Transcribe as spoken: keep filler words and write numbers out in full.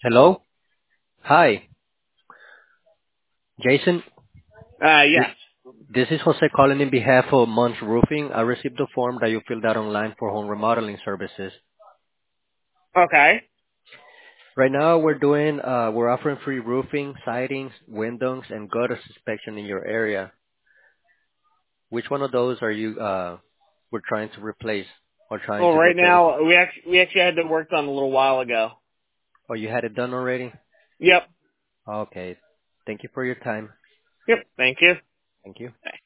Hello? Hi, Jason. Uh, This, yes. this is Jose calling in behalf of Munch Roofing. I received the form that you filled out online for home remodeling services. Okay. Right now, we're doing, uh, we're offering free roofing, sidings, windows, and gutters inspection in your area. Which one of those are you, uh, we're trying to replace or trying Well, to right get ready? now we actually we actually had that work done a little while ago. Or you had it done already? Yep. Okay. Thank you for your time. Yep. Thank you. Thank you.